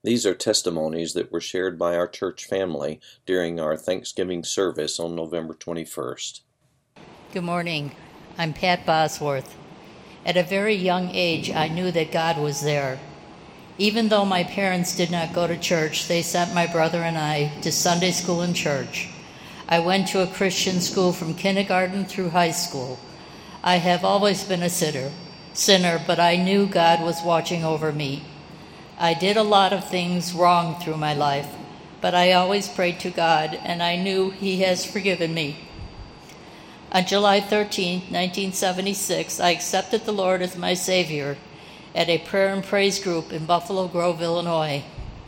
These are testimonies that were shared by our church family during our Thanksgiving service on November 21st. Good morning. I'm Pat Bosworth. At a very young age, I knew that God was there. Even though my parents did not go to church, they sent my brother and I to Sunday school and church. I went to a Christian school from kindergarten through high school. I have always been a sinner, but I knew God was watching over me. I did a lot of things wrong through my life, but I always prayed to God, and I knew He has forgiven me. On July 13, 1976, I accepted the Lord as my Savior at a prayer and praise group in Buffalo Grove, Illinois.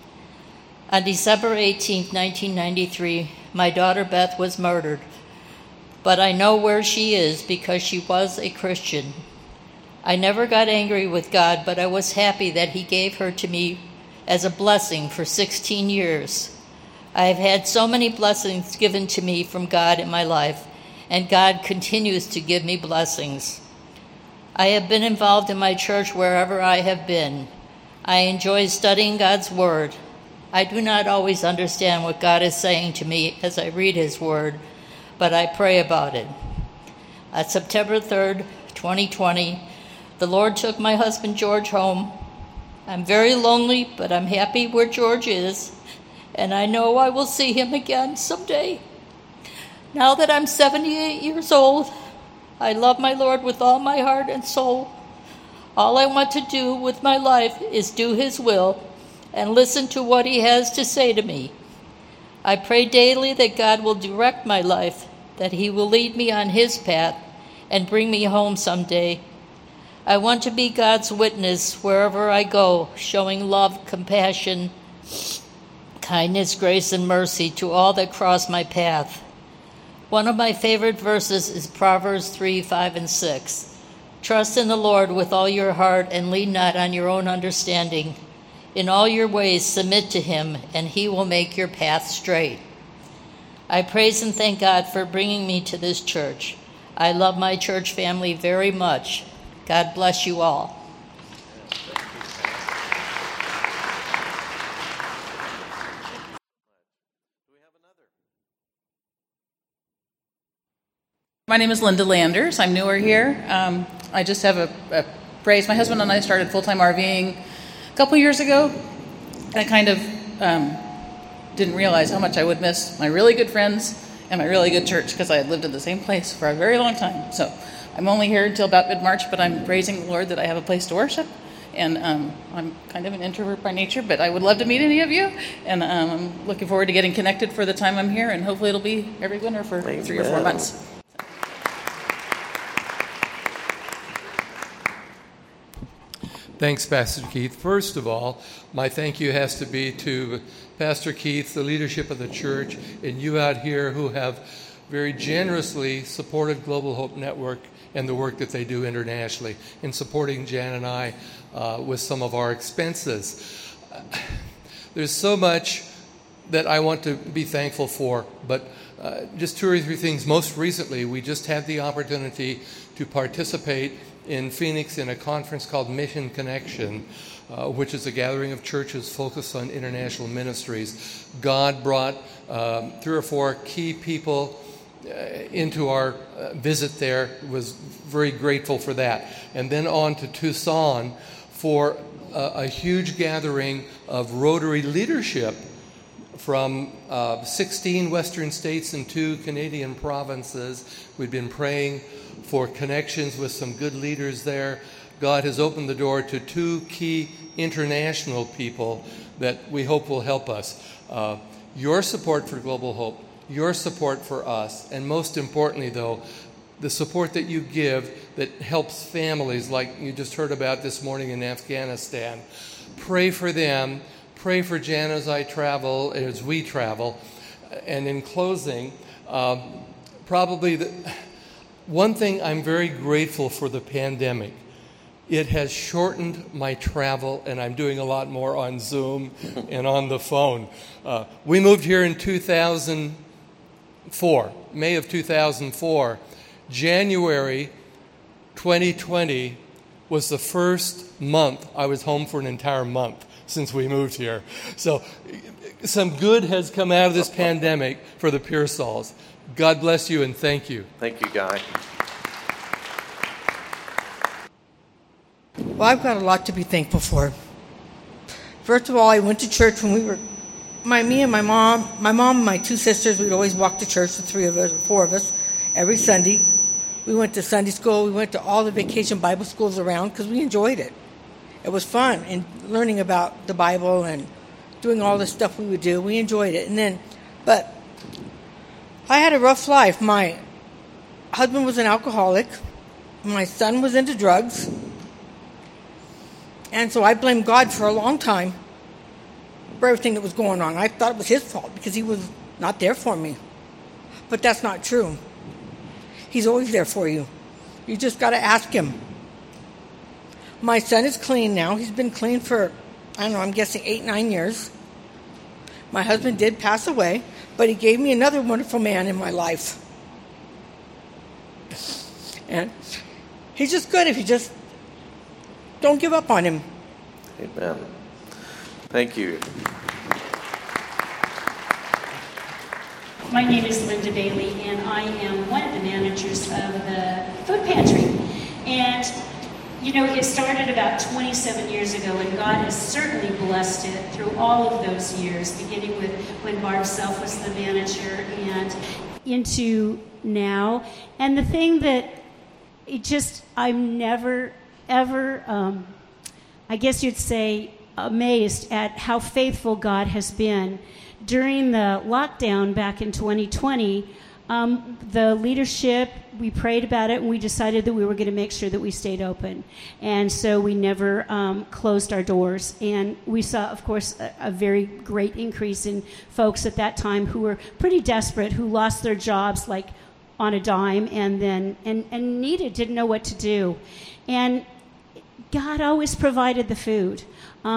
On December 18, 1993, my daughter Beth was murdered, but I know where she is because she was a Christian. I never got angry with God, but I was happy that He gave her to me as a blessing for 16 years. I have had so many blessings given to me from God in my life, and God continues to give me blessings. I have been involved in my church wherever I have been. I enjoy studying God's Word. I do not always understand what God is saying to me as I read His Word, but I pray about it. On September 3rd, 2020, the Lord took my husband George home. I'm very lonely, but I'm happy where George is, and I know I will see him again someday. Now that I'm 78 years old, I love my Lord with all my heart and soul. All I want to do with my life is do His will and listen to what He has to say to me. I pray daily that God will direct my life, that He will lead me on His path and bring me home someday. I want to be God's witness wherever I go, showing love, compassion, kindness, grace, and mercy to all that cross my path. One of my favorite verses is Proverbs 3, 5, and 6. Trust in the Lord with all your heart and lean not on your own understanding. In all your ways submit to Him, and He will make your path straight. I praise and thank God for bringing me to this church. I love my church family very much. God bless you all. My name is Linda Landers. I'm newer here. I just have a praise. My husband and I started full-time RVing a couple years ago. I kind of didn't realize how much I would miss my really good friends and my really good church because I had lived in the same place for a very long time. So I'm only here until about mid-March, but I'm praising the Lord that I have a place to worship. And I'm kind of an introvert by nature, but I would love to meet any of you. And I'm looking forward to getting connected for the time I'm here, and hopefully it'll be every winter for 3 or 4 months. Thanks, Pastor Keith. First of all, my thank you has to be to Pastor Keith, the leadership of the church, and you out here who have very generously supported Global Hope Network and the work that they do internationally in supporting Jan and I with some of our expenses. There's so much that I want to be thankful for, but just 2 or 3 things. Most recently, we just had the opportunity to participate in Phoenix in a conference called Mission Connection, which is a gathering of churches focused on international ministries. God brought 3 or 4 key people into our visit there. Was very grateful for that. And then on to Tucson for a huge gathering of Rotary leadership from 16 Western states and 2 Canadian provinces. We've been praying for connections with some good leaders there. God has opened the door to 2 key international people that we hope will help us. Your support for Global Hope, your support for us, and most importantly, though, the support that you give that helps families like you just heard about this morning in Afghanistan. Pray for them. Pray for Jan as we travel. And in closing, probably one thing I'm very grateful for the pandemic. It has shortened my travel, and I'm doing a lot more on Zoom and on the phone. We moved here in 2004, May of 2004. January 2020 was the first month I was home for an entire month. since we moved here. So some good has come out of this pandemic for the Pearsalls. God bless you and thank you. Thank you, Guy. Well, I've got a lot to be thankful for. First of all, I went to church when we were, me and my mom and my two sisters, we'd always walk to church, the three of us, or four of us, every Sunday. We went to Sunday school. We went to all the vacation Bible schools around because we enjoyed it. It was fun, and learning about the Bible and doing all the stuff we would do. We enjoyed it. But I had a rough life. My husband was an alcoholic. My son was into drugs. And so I blamed God for a long time for everything that was going on. I thought it was his fault because he was not there for me. But that's not true. He's always there for you. You just got to ask him. My son is clean now. He's been clean for, I'm guessing 8-9 years. My husband did pass away, but he gave me another wonderful man in my life. And he's just good if you just don't give up on him. Amen. Thank you. My name is Linda Bailey, and I am one of the managers of the food pantry. And, it started about 27 years ago, and God has certainly blessed it through all of those years, beginning with when Barb Self was the manager and into now. And the thing that I'm never, ever, I guess you'd say, amazed at how faithful God has been. During the lockdown back in 2020, the leadership, we prayed about it, and we decided that we were going to make sure that we stayed open. And so we never closed our doors. And we saw, of course, a very great increase in folks at that time who were pretty desperate, who lost their jobs like on a dime and didn't know what to do. And God always provided the food.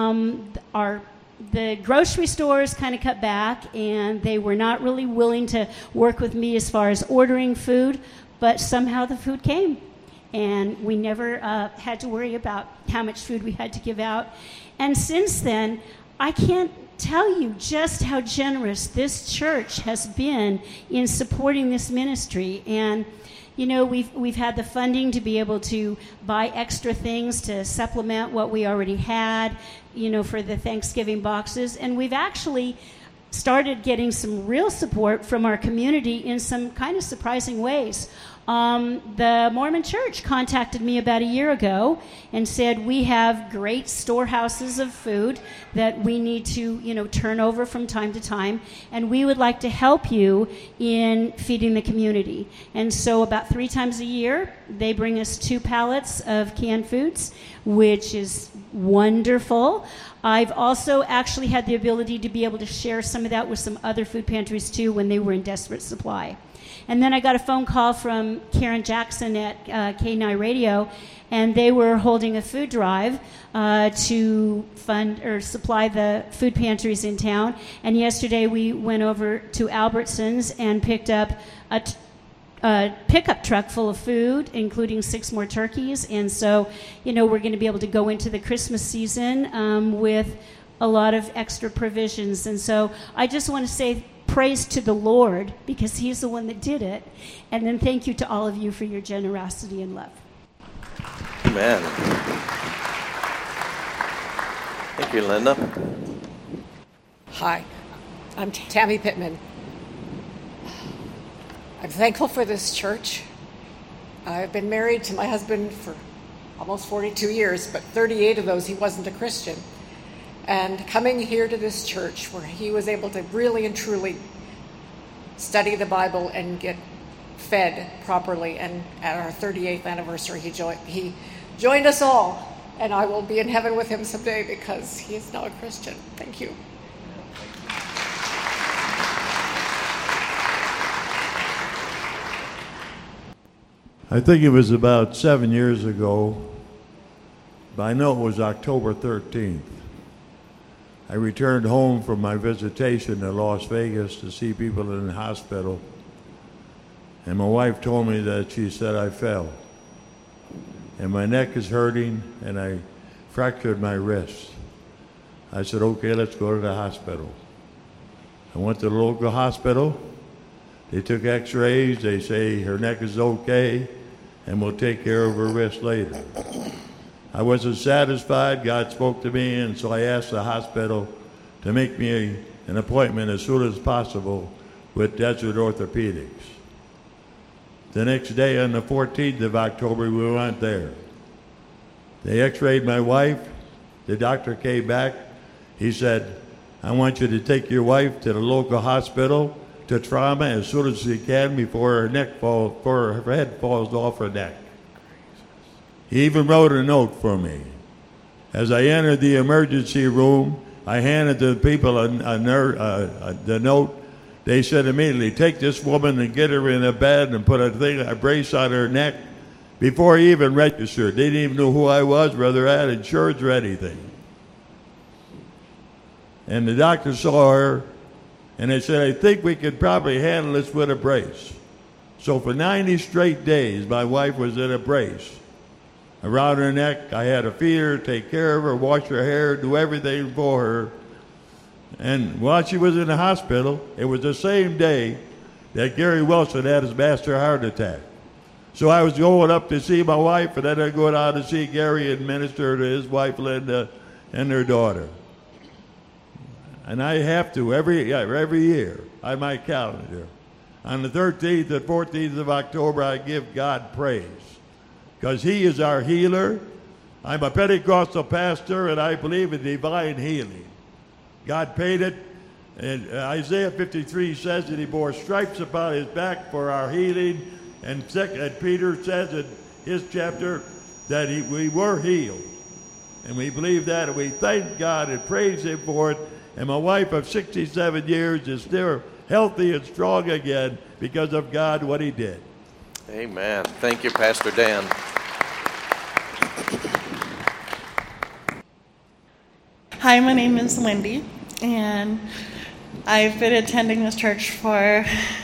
The grocery stores kind of cut back, and they were not really willing to work with me as far as ordering food, but somehow the food came, and we never had to worry about how much food we had to give out. And since then, I can't tell you just how generous this church has been in supporting this ministry. And we've had the funding to be able to buy extra things to supplement what we already had, for the Thanksgiving boxes. And we've actually started getting some real support from our community in some kind of surprising ways. The Mormon Church contacted me about a year ago and said, we have great storehouses of food that we need to, turn over from time to time, and we would like to help you in feeding the community. And so about 3 times a year, they bring us 2 pallets of canned foods, which is wonderful. I've also actually had the ability to be able to share some of that with some other food pantries, too, when they were in desperate supply. And then I got a phone call from Karen Jackson at K9 Radio, and they were holding a food drive to fund or supply the food pantries in town. And yesterday we went over to Albertsons and picked up a pickup truck full of food, including 6 more turkeys. And so, we're going to be able to go into the Christmas season with a lot of extra provisions. And so I just want to say praise to the Lord, because he's the one that did it. And then thank you to all of you for your generosity and love. Amen. Thank you, Linda. Hi, I'm Tammy Pittman. I'm thankful for this church. I've been married to my husband for almost 42 years, but 38 of those he wasn't a Christian. And coming here to this church where he was able to really and truly study the Bible and get fed properly, and at our 38th anniversary he joined us all, and I will be in heaven with him someday because he is now a Christian. Thank you. I think it was about 7 years ago, but I know it was October 13th. I returned home from my visitation to Las Vegas to see people in the hospital, and my wife told me that she said I fell, and my neck is hurting, and I fractured my wrist. I said, okay, let's go to the hospital. I went to the local hospital. They took x-rays. They say her neck is okay, and we'll take care of her wrist later. I wasn't satisfied. God spoke to me, and so I asked the hospital to make me an appointment as soon as possible with Desert Orthopedics. The next day, on the 14th of October, we went there. They x-rayed my wife. The doctor came back. He said, I want you to take your wife to the local hospital to trauma as soon as you can before her head falls off her neck. He even wrote a note for me. As I entered the emergency room, I handed the people the note. They said immediately, take this woman and get her in a bed and put a brace on her neck. Before he even registered, they didn't even know who I was, whether I had insurance or anything. And the doctor saw her, and they said, I think we could probably handle this with a brace. So for 90 straight days, my wife was in a brace. Around her neck, I had to feed her, take care of her, wash her hair, do everything for her. And while she was in the hospital, it was the same day that Gary Wilson had his master heart attack. So I was going up to see my wife, and then I'd go down to see Gary and minister to his wife, Linda, and their daughter. And I have to every year on my calendar. On the 13th and 14th of October, I give God praise because He is our healer. I'm a Pentecostal pastor, and I believe in divine healing. God paid it. And Isaiah 53 says that He bore stripes upon His back for our healing. And Peter says in his chapter that we were healed. And we believe that, and we thank God and praise Him for it. And my wife of 67 years is still healthy and strong again because of God, what He did. Amen. Thank you, Pastor Dan. Hi, my name is Lindy, and I've been attending this church for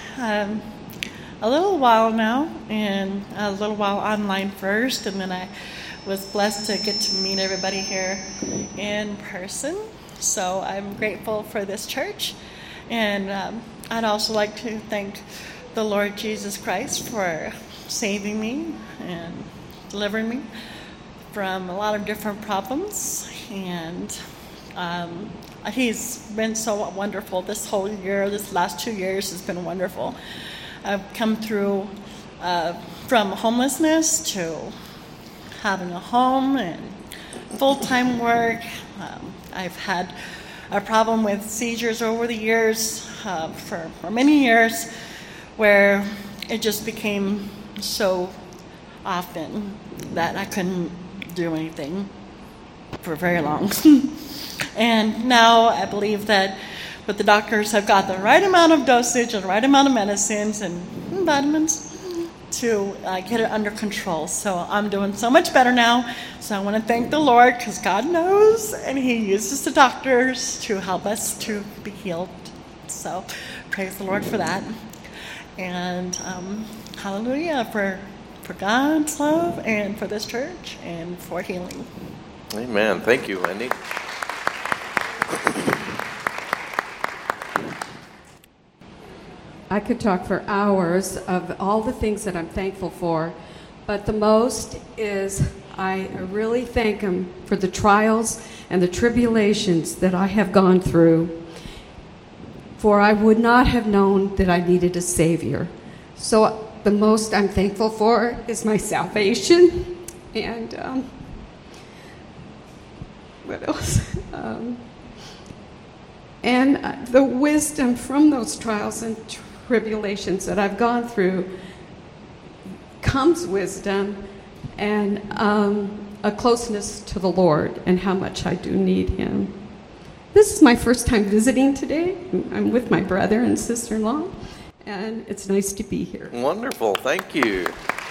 a little while now, and a little while online first, and then I was blessed to get to meet everybody here in person. So I'm grateful for this church, and I'd also like to thank the Lord Jesus Christ for saving me and delivering me from a lot of different problems, and He's been so wonderful this whole year. This last 2 years has been wonderful. I've come through from homelessness to having a home and full-time work. I've had a problem with seizures over the years, for many years, where it just became so often that I couldn't do anything for very long. And now I believe that but the doctors have got the right amount of dosage and the right amount of medicines and vitamins to get it under control. So I'm doing so much better now. So I want to thank the Lord because God knows, and He uses the doctors to help us to be healed. So praise the Lord for that. And hallelujah for God's love and for this church and for healing. Amen. Thank you, Wendy. I could talk for hours of all the things that I'm thankful for, but the most is I really thank Him for the trials and the tribulations that I have gone through, for I would not have known that I needed a Savior. So the most I'm thankful for is my salvation, and what else? And the wisdom from those trials and tribulations that I've gone through comes wisdom and a closeness to the Lord and how much I do need Him. This is my first time visiting today. I'm with my brother and sister-in-law, and it's nice to be here. Wonderful. Thank you.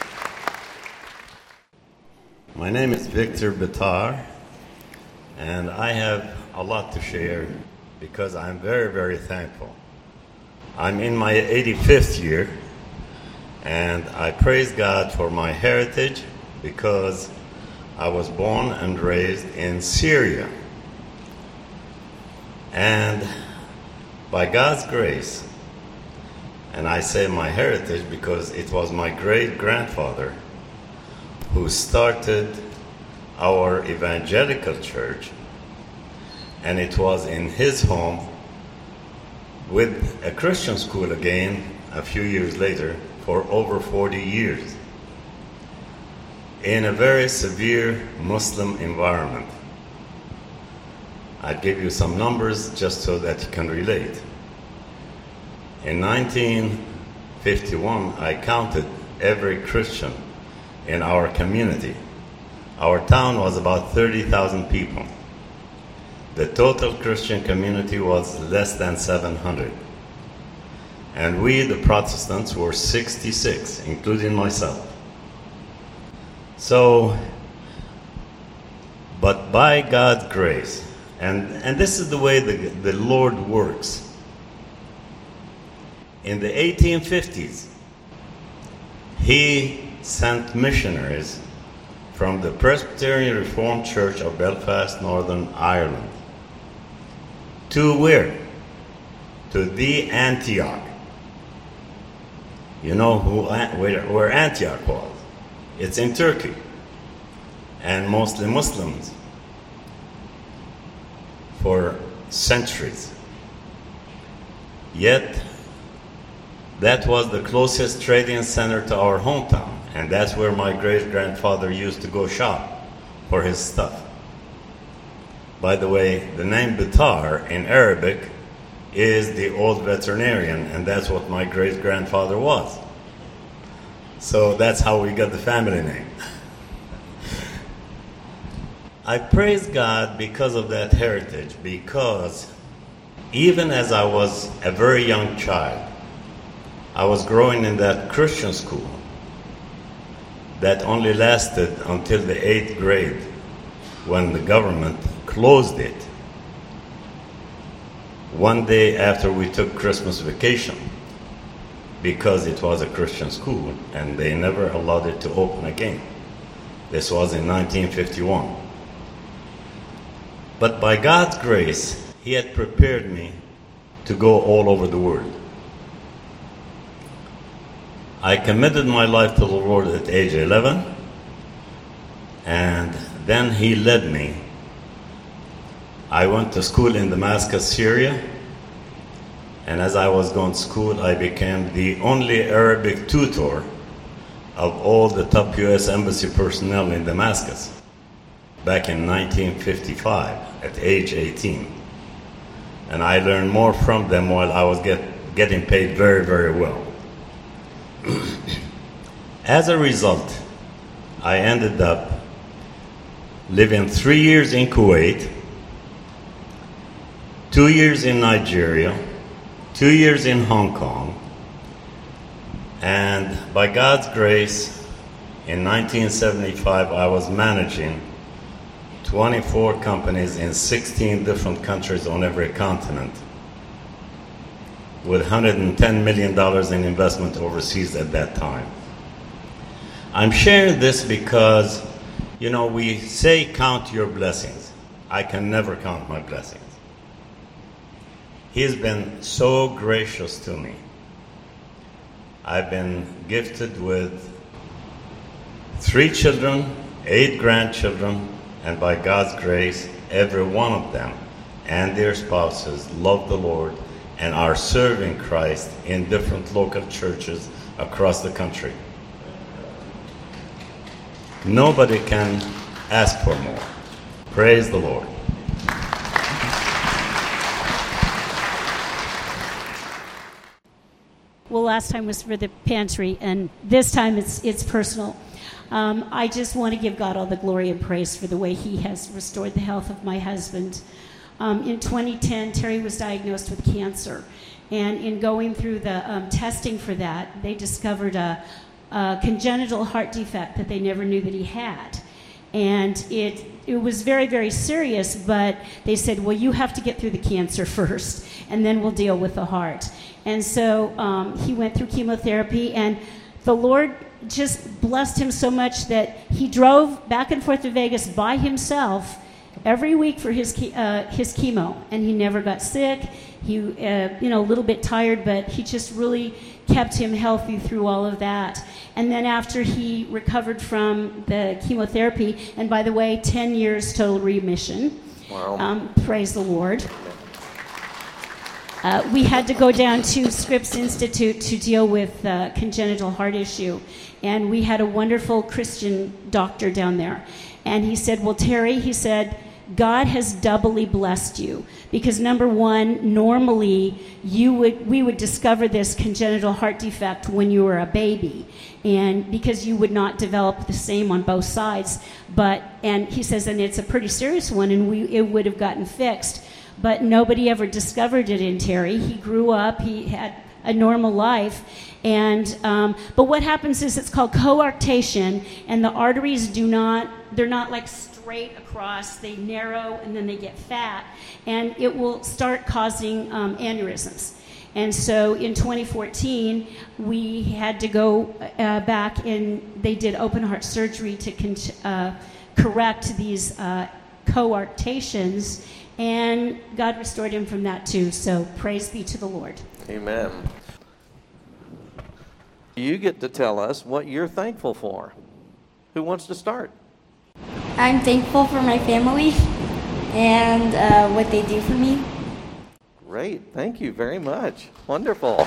My name is Victor Bitar, and I have a lot to share because I'm very, very thankful. I'm in my 85th year, and I praise God for my heritage because I was born and raised in Syria. And by God's grace, and I say my heritage because it was my great-grandfather who started our evangelical church, and it was in his home with a Christian school again a few years later for over 40 years in a very severe Muslim environment. I'll give you some numbers just so that you can relate. In 1951, I counted every Christian in our community. Our town was about 30,000 people. The total Christian community was less than 700. And we, the Protestants, were 66, including myself. So, but by God's grace, and this is the way the Lord works. In the 1850s, He sent missionaries from the Presbyterian Reformed Church of Belfast, Northern Ireland. To where? To the Antioch. You know where Antioch was? It's in Turkey, and mostly Muslims for centuries. Yet, that was the closest trading center to our hometown, and that's where my great-grandfather used to go shop for his stuff. By the way, the name Bitar in Arabic is the old veterinarian, and that's what my great-grandfather was. So that's how we got the family name. I praise God because of that heritage, because even as I was a very young child, I was growing in that Christian school that only lasted until the 8th grade when the government closed it. One day after we took Christmas vacation, because it was a Christian school and they never allowed it to open again. This was in 1951. But by God's grace, He had prepared me to go all over the world. I committed my life to the Lord at age 11, and then He led me. I went to school in Damascus, Syria, and as I was going to school, I became the only Arabic tutor of all the top U.S. Embassy personnel in Damascus back in 1955 at age 18. And I learned more from them while I was getting paid very, very well. As a result, I ended up living 3 years in Kuwait, 2 years in Nigeria, 2 years in Hong Kong, and by God's grace, in 1975, I was managing 24 companies in 16 different countries on every continent, with $110 million in investment overseas at that time. I'm sharing this because, you know, we say count your blessings. I can never count my blessings. He's been so gracious to me. I've been gifted with 3 children, 8 grandchildren, and by God's grace, every one of them and their spouses love the Lord and are serving Christ in different local churches across the country. Nobody can ask for more. Praise the Lord. Well, last time was for the pantry, and this time it's personal. I just want to give God all the glory and praise for the way He has restored the health of my husband. In 2010, Terry was diagnosed with cancer, and in going through the testing for that, they discovered a congenital heart defect that they never knew that he had. And it was very, very serious, but they said, well, you have to get through the cancer first, and then we'll deal with the heart. And so he went through chemotherapy, and the Lord just blessed him so much that he drove back and forth to Vegas by himself every week for his chemo, and he never got sick. He, a little bit tired, but he just really kept him healthy through all of that. And then after he recovered from the chemotherapy, and by the way, 10 years total remission. Wow. Praise the Lord. We had to go down to Scripps Institute to deal with congenital heart issue. And we had a wonderful Christian doctor down there. And he said, well, Terry, he said, God has doubly blessed you. Because number one, normally we would discover this congenital heart defect when you were a baby. And because you would not develop the same on both sides. And he says, and it's a pretty serious one, and it would have gotten fixed. But nobody ever discovered it in Terry. He grew up, he had a normal life. And but what happens is it's called coarctation, and the arteries they're not like straight across, they narrow and then they get fat, and it will start causing aneurysms. And so in 2014, we had to go back, and they did open heart surgery to correct these coarctations, and God restored him from that too. So praise be to the Lord. Amen. You get to tell us what you're thankful for. Who wants to start? I'm thankful for my family and what they do for me. Great. Thank you very much. Wonderful.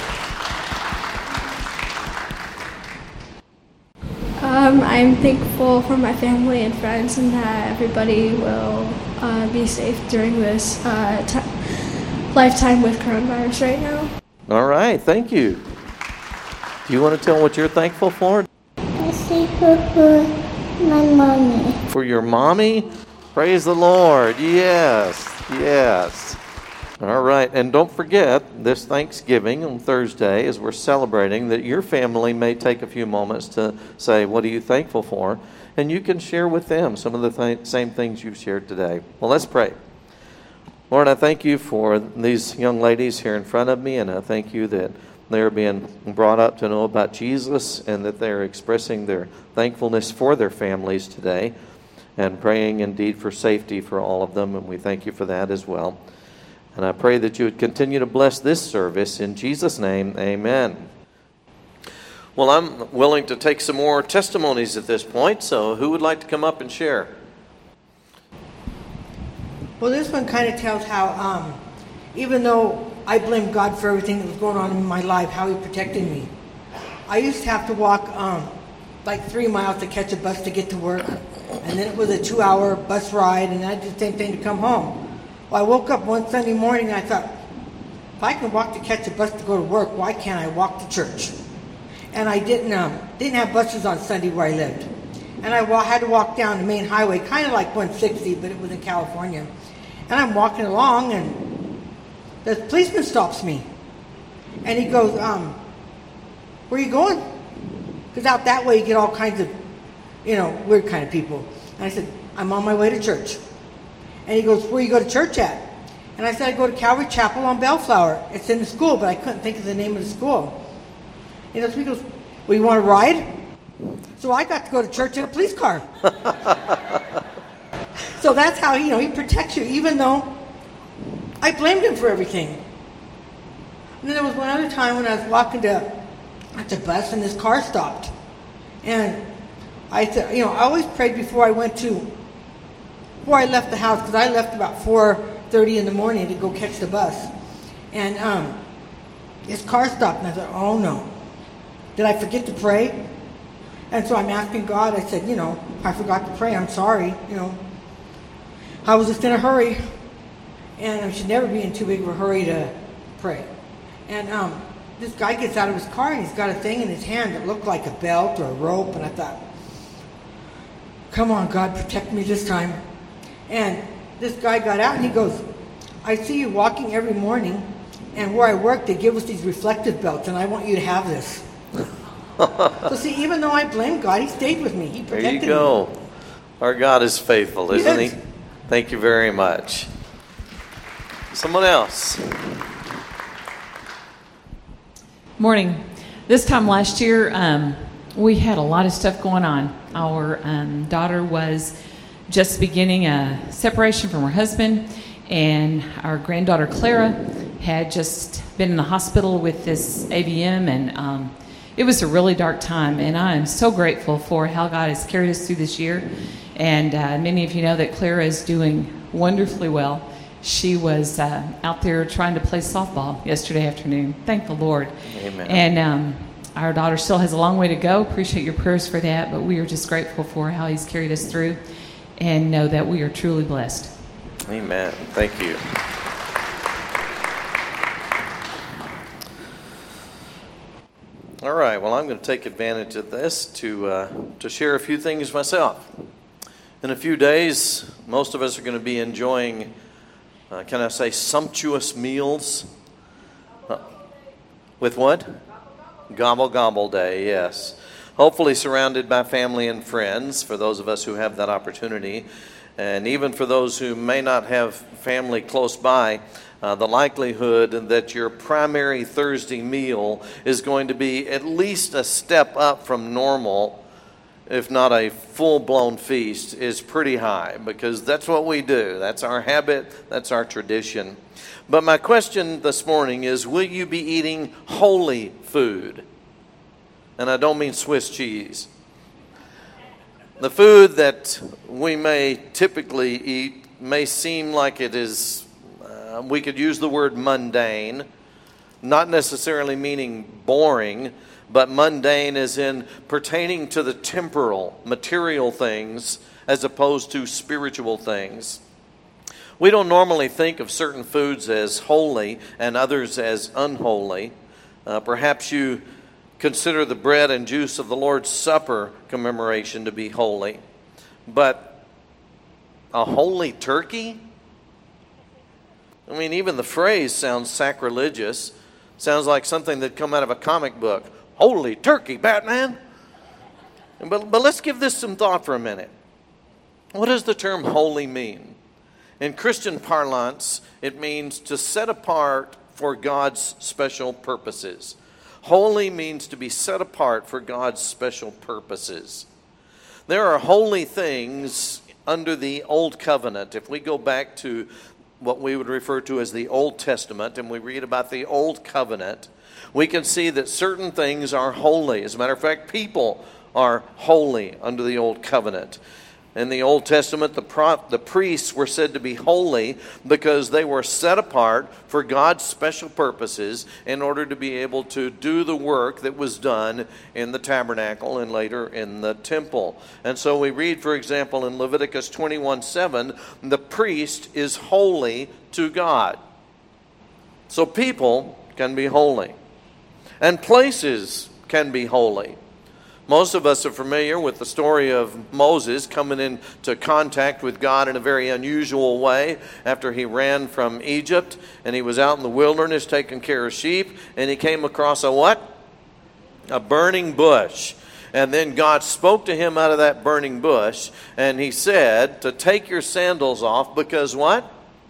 I'm thankful for my family and friends, and that everybody will be safe during this lifetime with coronavirus right now. All right. Thank you. Do you want to tell what you're thankful for? I'm thankful for my mommy. For your mommy? Praise the Lord. Yes. Yes. All right. And don't forget, this Thanksgiving on Thursday, as we're celebrating, that your family may take a few moments to say, what are you thankful for? And you can share with them some of the same things you've shared today. Well, let's pray. Lord, I thank you for these young ladies here in front of me, and I thank you that they're being brought up to know about Jesus, and that they're expressing their thankfulness for their families today, and praying indeed for safety for all of them, and we thank you for that as well. And I pray that you would continue to bless this service. In Jesus' name, amen. Well, I'm willing to take some more testimonies at this point, so who would like to come up and share? Well, this one kind of tells how, even though I blame God for everything that was going on in my life, how he protected me. I used to have to walk like 3 miles to catch a bus to get to work, and then it was a 2-hour bus ride, and I did the same thing to come home. Well, I woke up one Sunday morning and I thought, if I can walk to catch a bus to go to work, why can't I walk to church? And I didn't have buses on Sunday where I lived. And I had to walk down the main highway, kind of like 160, but it was in California. And I'm walking along, and the policeman stops me. And he goes, where are you going? Because out that way you get all kinds of, weird kind of people. And I said, I'm on my way to church. And he goes, where you go to church at? And I said, I go to Calvary Chapel on Bellflower. It's in the school, but I couldn't think of the name of the school. He goes, well, you want to ride? So I got to go to church in a police car. So that's how, he protects you, even though I blamed him for everything. And then there was one other time when I was walking at the bus, and this car stopped. And I said, I always prayed before I left the house, because I left about 4:30 in the morning to go catch the bus. And this car stopped, and I thought, oh no. Did I forget to pray? And so I'm asking God, I said, I forgot to pray, I'm sorry, I was just in a hurry. And I should never be in too big of a hurry to pray. And this guy gets out of his car, and he's got a thing in his hand that looked like a belt or a rope, and I thought, come on, God, protect me this time. And this guy got out, and he goes, I see you walking every morning, and where I work, they give us these reflective belts, and I want you to have this. So see, even though I blamed God, he stayed with me. He protected me. There you go. Our God is faithful, isn't he? Thank you very much. Someone else. Morning. This time last year, we had a lot of stuff going on. Our daughter was just beginning a separation from her husband, and our granddaughter Clara had just been in the hospital with this AVM, and it was a really dark time, and I am so grateful for how God has carried us through this year. And many of you know that Clara is doing wonderfully well. She was out there trying to play softball yesterday afternoon. Thank the Lord. Amen. And our daughter still has a long way to go. Appreciate your prayers for that, but we are just grateful for how He's carried us through and know that we are truly blessed. Amen. Thank you. All right. Well, I'm going to take advantage of this to share a few things myself. In a few days, most of us are going to be enjoying, can I say, sumptuous meals? With what? Gobble Gobble Day, yes. Hopefully surrounded by family and friends, for those of us who have that opportunity. And even for those who may not have family close by, the likelihood that your primary Thursday meal is going to be at least a step up from normal, if not a full-blown feast, is pretty high, because that's what we do. That's our habit. That's our tradition. But my question this morning is, will you be eating holy food? And I don't mean Swiss cheese. The food that we may typically eat may seem like it is, we could use the word mundane, not necessarily meaning boring, but mundane as in pertaining to the temporal, material things as opposed to spiritual things. We don't normally think of certain foods as holy and others as unholy. Perhaps you consider the bread and juice of the Lord's Supper commemoration to be holy. But a holy turkey? I mean, even the phrase sounds sacrilegious. Sounds like something that'd come out of a comic book. Holy turkey, Batman! But let's give this some thought for a minute. What does the term holy mean? In Christian parlance, it means to set apart for God's special purposes. Holy means to be set apart for God's special purposes. There are holy things under the Old Covenant. If we go back to what we would refer to as the Old Testament and we read about the Old Covenant, we can see that certain things are holy. As a matter of fact, people are holy under the Old Covenant. In the Old Testament, the priests were said to be holy because they were set apart for God's special purposes in order to be able to do the work that was done in the tabernacle and later in the temple. And so we read, for example, in Leviticus 21:7, the priest is holy to God. So people can be holy. And places can be holy. Most of us are familiar with the story of Moses coming into contact with God in a very unusual way after he ran from Egypt and he was out in the wilderness taking care of sheep, and he came across a what? A burning bush. And then God spoke to him out of that burning bush, and he said to take your sandals off because what?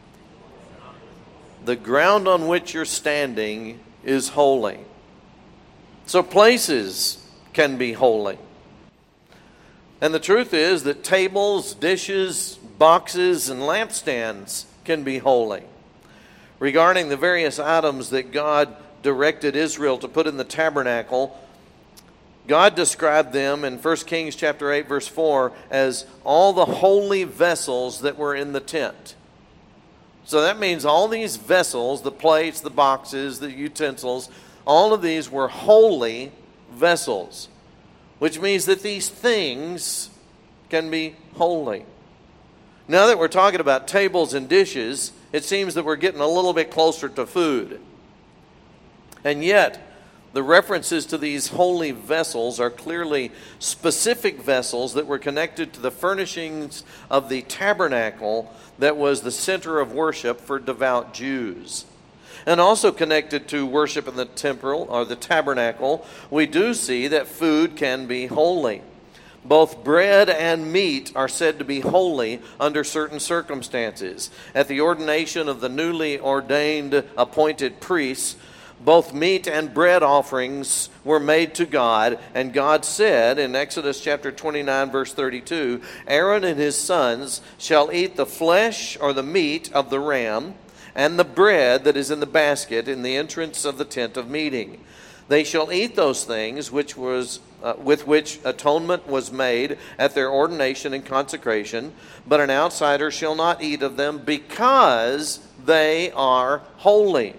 The ground on which you're standing is holy. So places can be holy. And the truth is that tables, dishes, boxes, and lampstands can be holy. Regarding the various items that God directed Israel to put in the tabernacle, God described them in 1 Kings chapter 8, verse 4 as all the holy vessels that were in the tent. So that means all these vessels, the plates, the boxes, the utensils, all of these were holy vessels, which means that these things can be holy. Now that we're talking about tables and dishes, it seems that we're getting a little bit closer to food. And yet, the references to these holy vessels are clearly specific vessels that were connected to the furnishings of the tabernacle that was the center of worship for devout Jews. And also connected to worship in the temple or the tabernacle, we do see that food can be holy. Both bread and meat are said to be holy under certain circumstances. At the ordination of the newly ordained appointed priests, Both meat and bread offerings were made to God, and God said in Exodus chapter 29, verse 32, Aaron and his sons shall eat the flesh or the meat of the ram and the bread that is in the basket in the entrance of the tent of meeting. They shall eat those things with which atonement was made at their ordination and consecration, but an outsider shall not eat of them because they are holy.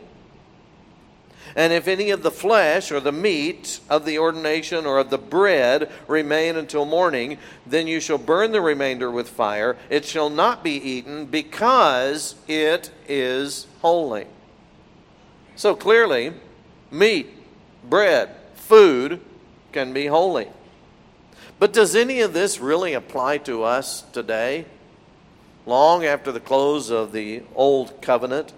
And if any of the flesh or the meat of the ordination or of the bread remain until morning, then you shall burn the remainder with fire. It shall not be eaten because it is holy. So clearly, meat, bread, food can be holy. But does any of this really apply to us today, long after the close of the old covenant?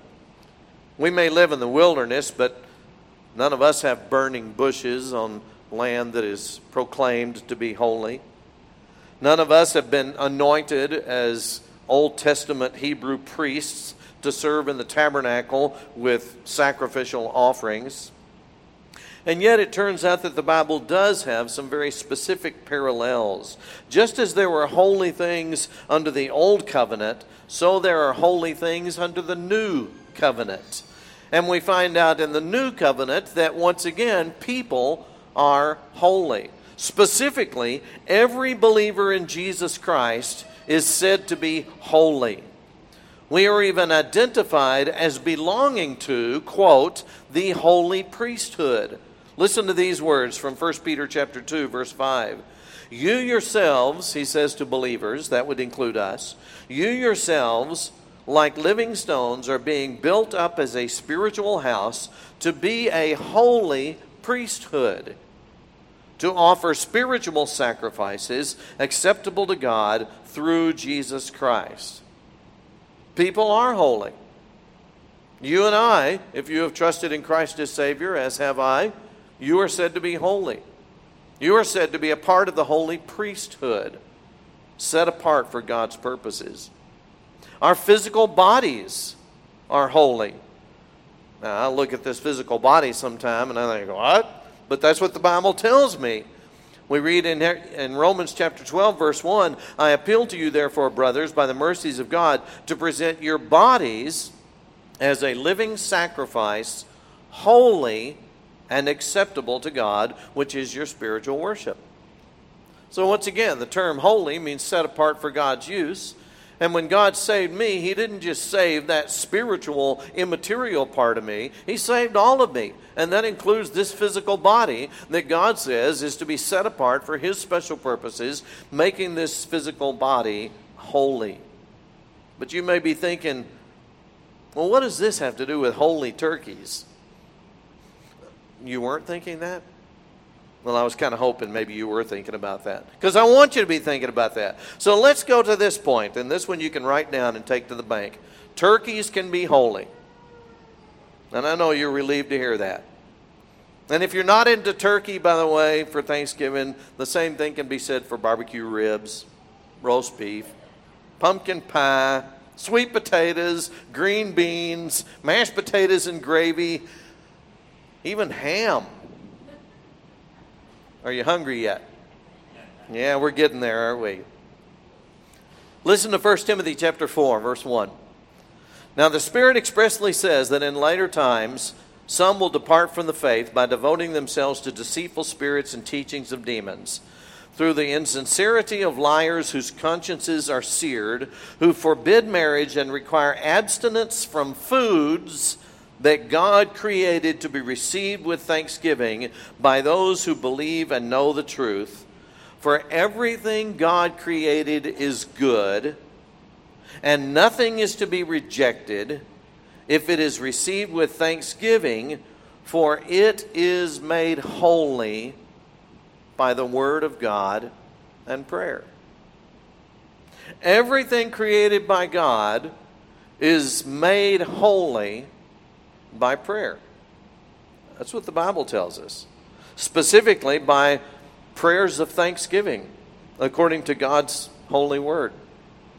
We may live in the wilderness, but none of us have burning bushes on land that is proclaimed to be holy. None of us have been anointed as Old Testament Hebrew priests to serve in the tabernacle with sacrificial offerings. And yet it turns out that the Bible does have some very specific parallels. Just as there were holy things under the Old Covenant, so there are holy things under the New Covenant. And we find out in the New Covenant that once again, people are holy. Specifically, every believer in Jesus Christ is said to be holy. We are even identified as belonging to, quote, the holy priesthood. Listen to these words from 1 Peter chapter 2, verse 5. You yourselves, he says to believers, that would include us, you yourselves, like living stones, are being built up as a spiritual house to be a holy priesthood, to offer spiritual sacrifices acceptable to God through Jesus Christ. People are holy. You and I, if you have trusted in Christ as Savior, as have I, you are said to be holy. You are said to be a part of the holy priesthood, set apart for God's purposes. Our physical bodies are holy. Now, I look at this physical body sometime and I think, what? But that's what the Bible tells me. We read in Romans chapter 12, verse 1, I appeal to you, therefore, brothers, by the mercies of God, to present your bodies as a living sacrifice, holy and acceptable to God, which is your spiritual worship. So once again, the term holy means set apart for God's use. And when God saved me, he didn't just save that spiritual, immaterial part of me. He saved all of me. And that includes this physical body that God says is to be set apart for his special purposes, making this physical body holy. But you may be thinking, well, what does this have to do with holy turkeys? You weren't thinking that? Well, I was kind of hoping maybe you were thinking about that, because I want you to be thinking about that. So let's go to this point, and this one you can write down and take to the bank. Turkeys can be holy. And I know you're relieved to hear that. And if you're not into turkey, by the way, for Thanksgiving, the same thing can be said for barbecue ribs, roast beef, pumpkin pie, sweet potatoes, green beans, mashed potatoes and gravy, even ham. Are you hungry yet? Yeah, we're getting there, aren't we? Listen to 1 Timothy chapter 4, verse 1. Now the Spirit expressly says that in later times some will depart from the faith by devoting themselves to deceitful spirits and teachings of demons, through the insincerity of liars whose consciences are seared, who forbid marriage and require abstinence from foods that God created to be received with thanksgiving by those who believe and know the truth. For everything God created is good, and nothing is to be rejected if it is received with thanksgiving, for it is made holy by the word of God and prayer. Everything created by God is made holy by prayer. That's what the Bible tells us. Specifically by prayers of thanksgiving, according to God's holy word.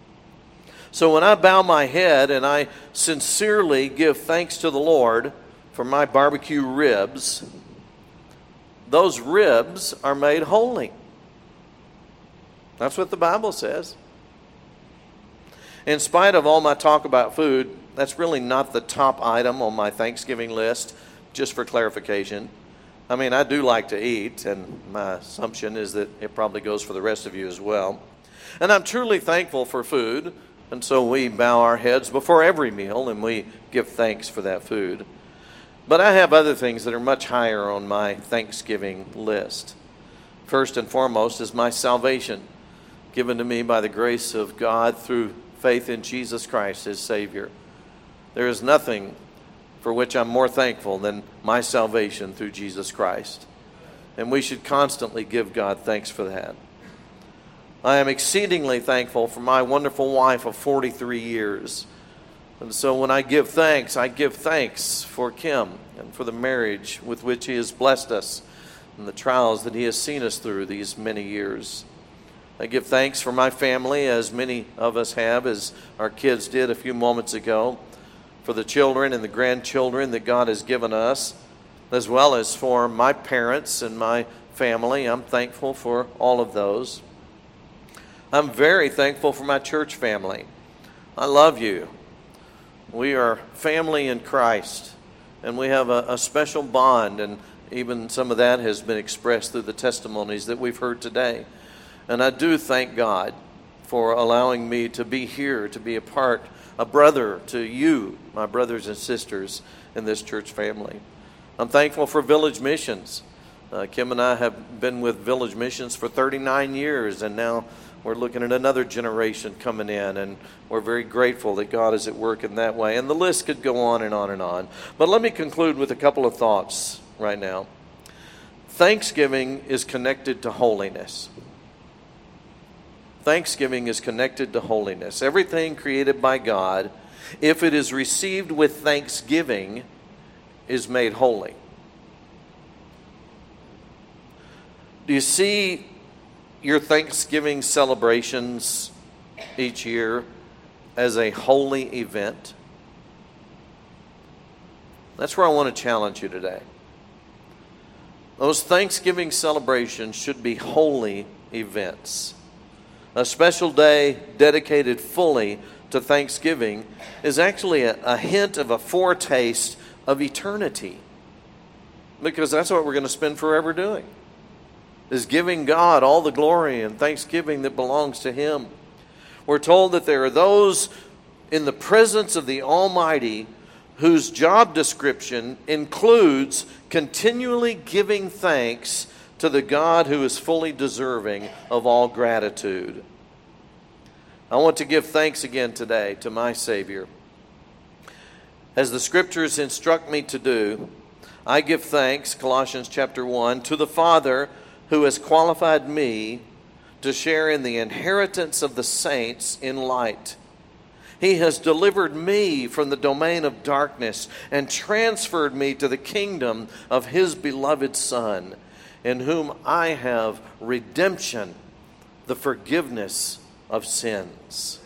So when I bow my head and I sincerely give thanks to the Lord for my barbecue ribs, those ribs are made holy. That's what the Bible says. In spite of all my talk about food, that's really not the top item on my Thanksgiving list, just for clarification. I mean, I do like to eat, and my assumption is that it probably goes for the rest of you as well. And I'm truly thankful for food, and so we bow our heads before every meal, and we give thanks for that food. But I have other things that are much higher on my Thanksgiving list. First and foremost is my salvation, given to me by the grace of God through faith in Jesus Christ as Savior. There is nothing for which I'm more thankful than my salvation through Jesus Christ. And we should constantly give God thanks for that. I am exceedingly thankful for my wonderful wife of 43 years. And so when I give thanks for Kim and for the marriage with which He has blessed us and the trials that He has seen us through these many years. I give thanks for my family, as many of us have, as our kids did a few moments ago, for the children and the grandchildren that God has given us, as well as for my parents and my family. I'm thankful for all of those. I'm very thankful for my church family. I love you. We are family in Christ, and we have a special bond, and even some of that has been expressed through the testimonies that we've heard today. And I do thank God for allowing me to be here, to be a brother to you, my brothers and sisters in this church family. I'm thankful for Village Missions. Kim and I have been with Village Missions for 39 years, and now we're looking at another generation coming in, and we're very grateful that God is at work in that way. And the list could go on and on and on. But let me conclude with a couple of thoughts right now. Thanksgiving is connected to holiness. Thanksgiving is connected to holiness. Everything created by God, if it is received with thanksgiving, is made holy. Do you see your Thanksgiving celebrations each year as a holy event? That's where I want to challenge you today. Those Thanksgiving celebrations should be holy events. A special day dedicated fully to Thanksgiving is actually a hint of a foretaste of eternity, because that's what we're going to spend forever doing, is giving God all the glory and thanksgiving that belongs to Him. We're told that there are those in the presence of the Almighty whose job description includes continually giving thanks to the God who is fully deserving of all gratitude. I want to give thanks again today to my Savior. As the Scriptures instruct me to do, I give thanks, Colossians chapter 1, to the Father who has qualified me to share in the inheritance of the saints in light. He has delivered me from the domain of darkness and transferred me to the kingdom of His beloved Son, in whom I have redemption, the forgiveness of sins.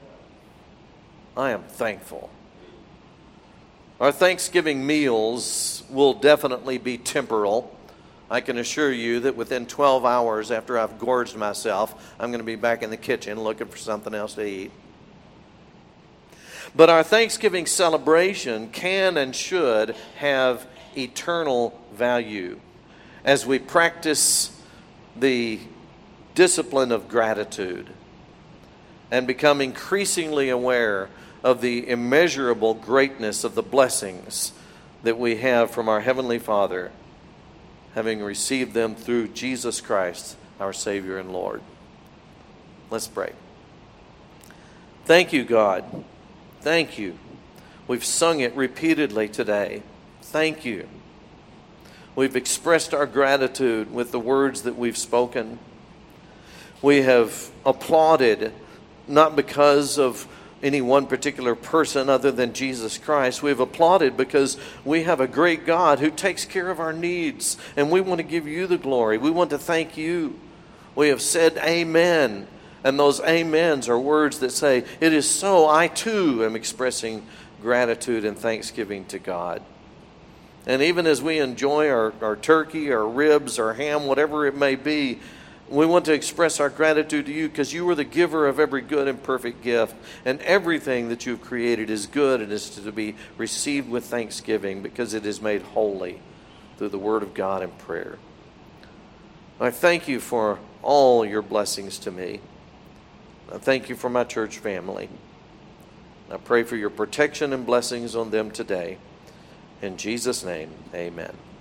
I am thankful. Our Thanksgiving meals will definitely be temporal. I can assure you that within 12 hours after I've gorged myself, I'm going to be back in the kitchen looking for something else to eat. But our Thanksgiving celebration can and should have eternal value as we practice the discipline of gratitude and become increasingly aware of the immeasurable greatness of the blessings that we have from our Heavenly Father, having received them through Jesus Christ, our Savior and Lord. Let's pray. Thank you, God. Thank you. We've sung it repeatedly today. Thank you. We've expressed our gratitude with the words that we've spoken. We have applauded, not because of any one particular person other than Jesus Christ. We've applauded because we have a great God who takes care of our needs, and we want to give you the glory. We want to thank you. We have said amen, and those amens are words that say, it is so. I too am expressing gratitude and thanksgiving to God. And even as we enjoy our turkey, our ribs, our ham, whatever it may be, we want to express our gratitude to you because you are the giver of every good and perfect gift. And everything that you've created is good and is to be received with thanksgiving because it is made holy through the Word of God and prayer. I thank you for all your blessings to me. I thank you for my church family. I pray for your protection and blessings on them today. In Jesus' name, amen.